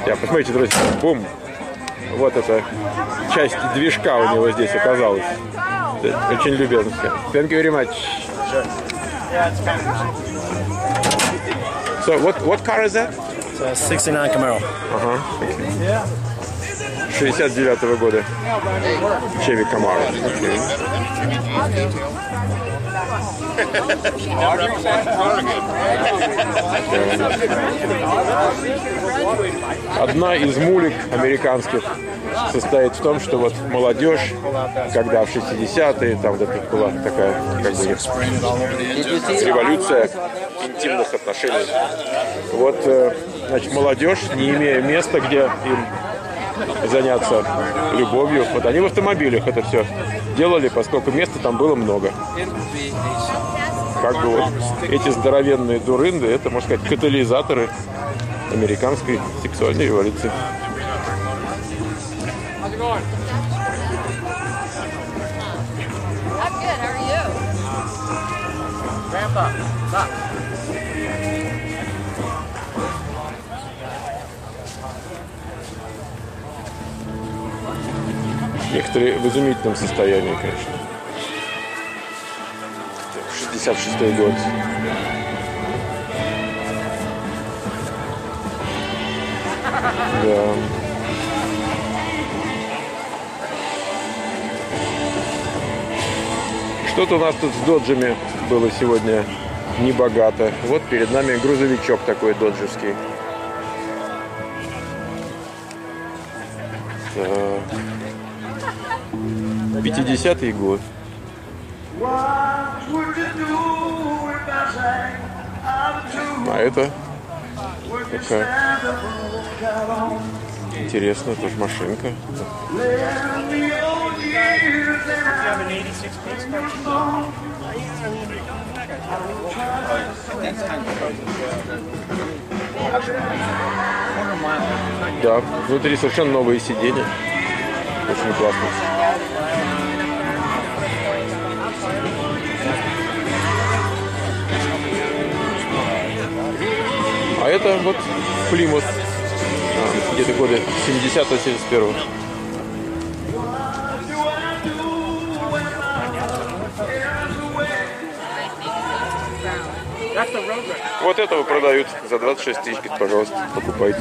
Посмотрите, друзья, бум! Вот эта часть движка у него здесь оказалась. Очень любезно. Thank you very much. So, what car is that? It's a 69 Camaro. Ага. 69-го года. Chevy Camaro. Одна из мулек американских состоит в том, что вот молодежь, когда в 60-е, там вот это была такая как бы революция интимных отношений. Вот, значит, молодежь, не имея места, где им заняться любовью, вот они в автомобилях это все делали, поскольку места там было много. Как бы вот эти здоровенные дурынды, это, можно сказать, катализаторы американской сексуальной революции. Некоторые в изумительном состоянии, конечно. 66-й год. Да. Что-то у нас тут с доджами было сегодня небогато. Вот перед нами грузовичок такой доджевский. Так. 50-й год. А это такая интересная тоже машинка. Да, внутри совершенно новые сиденья. Очень классно. А это вот Плимут. Где-то годы 70-71. Вот этого продают за 26 тысяч, пожалуйста, покупайте.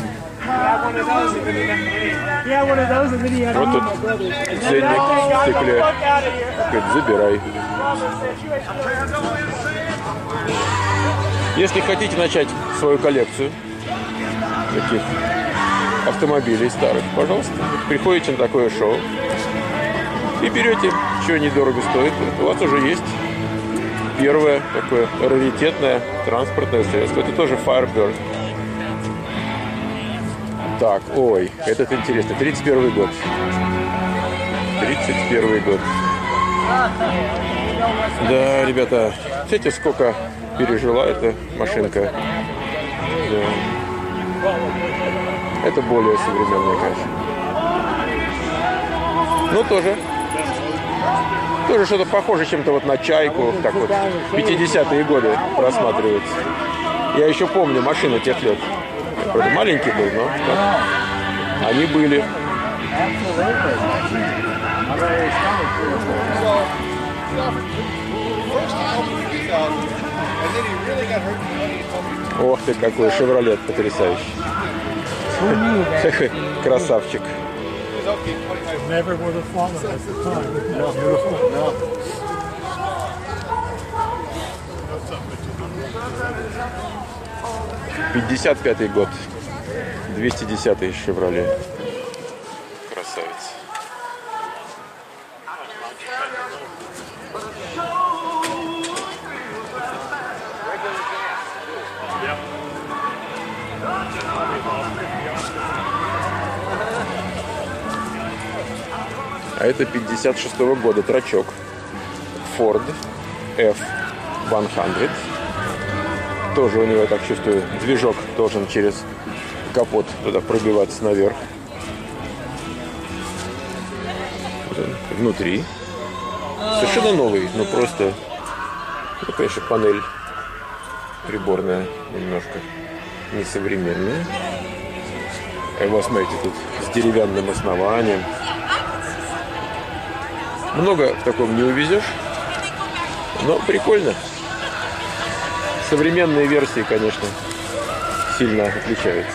Вот тут ценник в стекле. Забирай. Если хотите начать свою коллекцию таких автомобилей старых, пожалуйста, приходите на такое шоу и берете, что недорого стоит. У вас уже есть первое такое раритетное транспортное средство. Это тоже Firebird. Так, ой, этот интересный. 31 год. 31 год. Да, ребята, смотрите, сколько пережила эта машинка. Да. Это более современная, конечно. Ну, тоже что-то похоже чем-то вот на Чайку. Так вот, 50-е годы просматривается. Я еще помню машины тех лет. Я, правда, маленький был, но так, они были. Ох ты, какой шевролет потрясающий. Красавчик. 55-й год. 210-й Шевроле. Красавец. А это 56-го года трачок. Ford F-100. Тоже у него, я так чувствую, движок должен через капот туда пробиваться наверх. Внутри. Совершенно новый, но просто, ну, конечно, панель приборная немножко несовременная. Вот смотрите, тут с деревянным основанием. Много в таком не увезешь, но прикольно. Современные версии, конечно, сильно отличаются.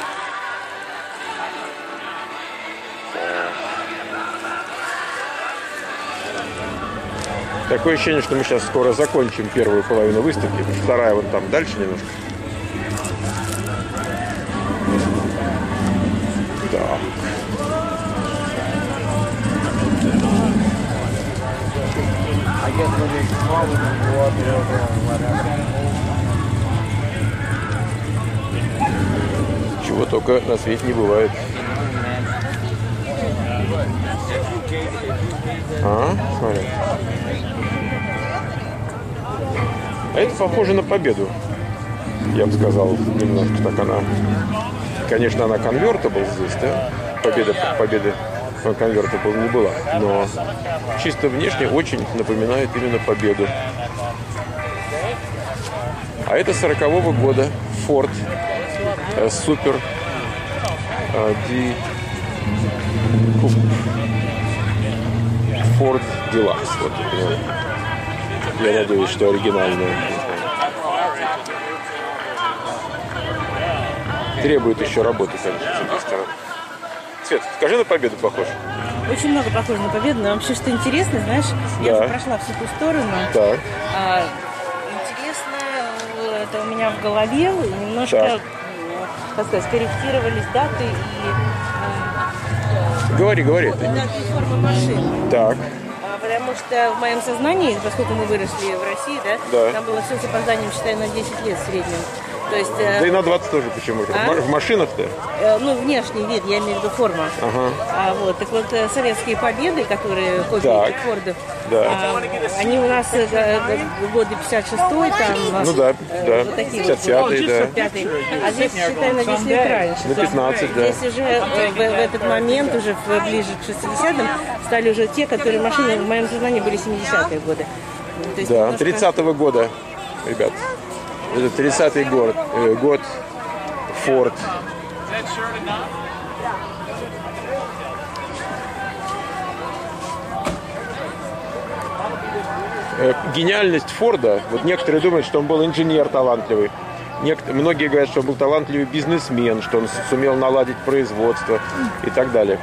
Такое ощущение, что мы сейчас скоро закончим первую половину выставки. Вторая вон там дальше немножко. Так. Чего только на свете не бывает. Смотри. А это похоже на Победу. Я бы сказал, немножко так она. Конечно, она convertible здесь, да? Победы convertible не была. Но чисто внешне очень напоминает именно Победу. А это 40-го года Ford Super Ford Deluxe. Вот, я надеюсь, что оригинальная. Требует еще работы, конечно, с этой стороны. Свет, скажи, на Победу похож? Очень много похоже на Победу, но вообще, что интересно, знаешь, я уже прошла всю ту сторону. Так. Интересно, это у меня в голове немножко, как сказать, скорректировались даты и... Говори. Даты и формы машин. Так. Потому что в моем сознании, поскольку мы выросли в России, да. Там было все с опозданием, считай, на 10 лет в среднем. То есть, да и на 20 тоже почему-то. В машинах-то? Внешний вид, я имею в виду форма. Так вот, советские победы, которые копии Фордов, они у нас годы 56-й, там, вот такие 55-й, вот, 55-й. А здесь, считай, на 10 лет раньше. На 15, да. Здесь уже в этот момент, уже ближе к 60-м, стали уже те, которые машины в моем сознании были 70-е годы. То есть, да, 30-го года, ребят. Это 30-й год Ford. Гениальность Форда, вот некоторые думают, что он был инженер талантливый. Многие говорят, что он был талантливый бизнесмен, что он сумел наладить производство и так далее.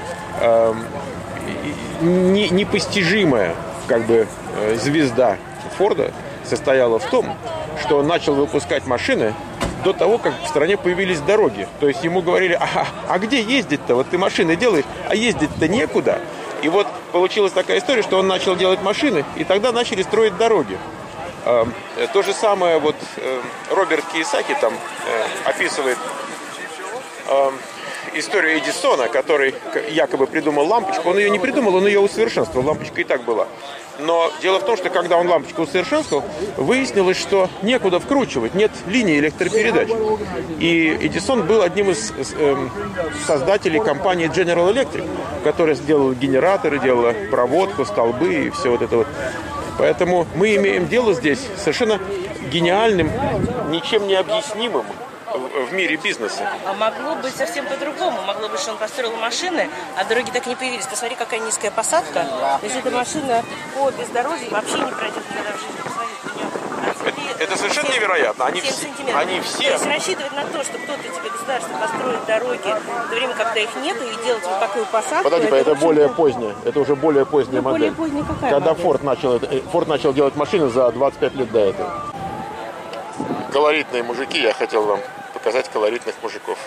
Непостижимая, звезда Форда состояла в том, что он начал выпускать машины до того, как в стране появились дороги. То есть ему говорили, а где ездить-то? Вот ты машины делаешь, а ездить-то некуда. И вот получилась такая история, что он начал делать машины, и тогда начали строить дороги. То же самое Роберт Кийосаки там описывает историю Эдисона, который якобы придумал лампочку. Он ее не придумал, он ее усовершенствовал. Лампочка и так была. Но дело в том, что когда он лампочку усовершенствовал, выяснилось, что некуда вкручивать, нет линии электропередач. И Эдисон был одним из создателей компании General Electric, которая сделала генераторы, делала проводку, столбы и все вот это вот. Поэтому мы имеем дело здесь с совершенно гениальным, ничем не объяснимым в мире бизнеса. А могло быть совсем по-другому. Могло быть, что он построил машины, а дороги так и не появились. Посмотри, какая низкая посадка. То есть эта машина по бездорожью вообще не пройдет никогда в жизни. Это совершенно невероятно. Они 7 сантиметров. все... То есть рассчитывать на то, что кто-то тебе, государство, построит дороги в то время, когда их нет, и делать вот такую посадку... Подожди, это более позднее. Это уже более поздняя модель. Более поздняя какая когда модель? Форд начал делать машины за 25 лет до этого. Колоритные мужики, я хотел вам показать колоритных мужиков.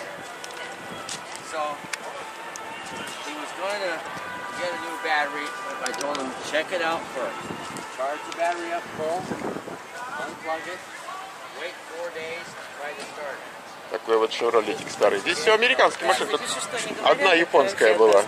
Такой вот шевролетик старый. Здесь все американские машины. Тут одна японская была.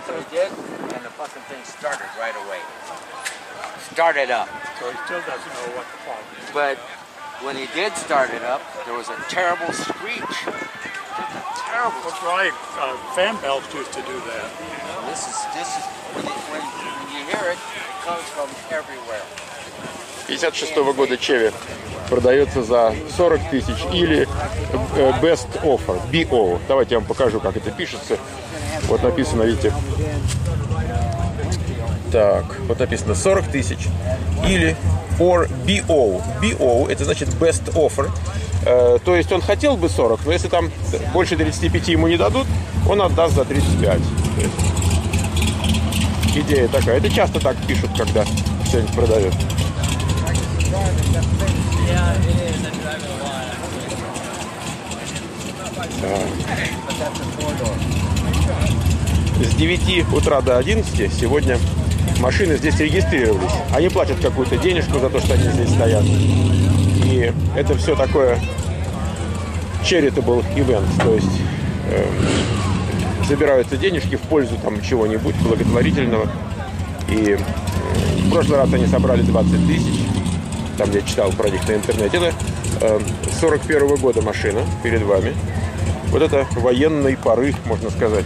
When he did start it up, there was a terrible screech. Terrible. That's right. Fan belts used to do that. And this is when you hear it, it comes from everywhere. 56-го года Chevy. продается за 40 тысяч, или Best Offer, BO. Давайте я вам покажу, как это пишется. Вот написано, видите. Так, вот написано 40 тысяч, или or BO. BO, это значит Best Offer. То есть он хотел бы 40, но если там больше 35 ему не дадут, он отдаст за 35. Идея такая. Это часто так пишут, когда что-нибудь продают. С 9 утра до 11 сегодня машины здесь регистрировались. Они платят какую-то денежку за то, что они здесь стоят. И это все такое charitable event, то есть забираются денежки в пользу там чего-нибудь благотворительного. И в прошлый раз они собрали 20 тысяч. Там я читал про них на интернете. Это 41-го года машина перед вами. Вот это военной поры, можно сказать.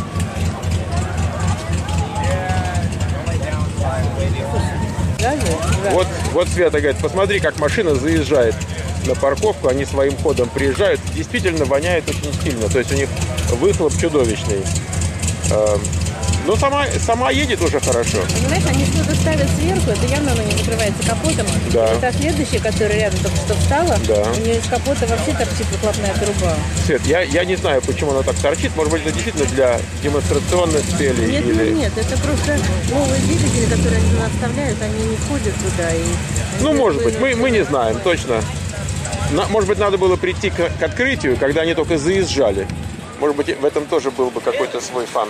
Вот Света говорит, посмотри, как машина заезжает на парковку, они своим ходом приезжают. Действительно воняет очень сильно, то есть у них выхлоп чудовищный. Но сама едет уже хорошо. Понимаешь, они что-то ставят сверху, это явно оно не закрывается капотом. Да. Это следующая, которая рядом только что встала, да. У нее из капота вообще торчит выхлопная труба. Свет, я не знаю, почему она так торчит. Может быть, это действительно для демонстрационных целей? Нет, или... нет, это просто новые двигатели, которые они туда вставляют, они не входят туда. И... Ну, может быть, мы не знаем точно. Может быть, надо было прийти к открытию, когда они только заезжали. Может быть, в этом тоже был бы какой-то свой фан.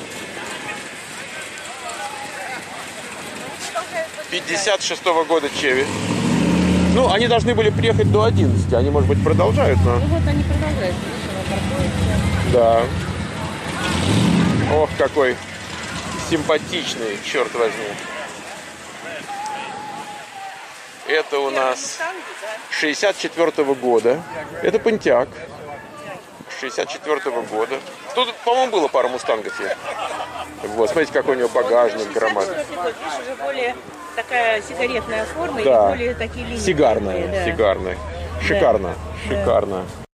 56-го года Chevy. Ну, они должны были приехать до 11. Они, может быть, продолжают, но... Ну, вот они продолжают. Да. Ох, какой симпатичный, черт возьми. Это у нас 64-го года. Это Pontiac. 64-го года. Тут, по-моему, было пару мустангов есть. Вот, смотрите, какой у него багажник громадный. Видишь, уже более такая сигаретная форма, да. и более такие линии. Сигарная, да. сигарная. Шикарно, да. шикарно. Да.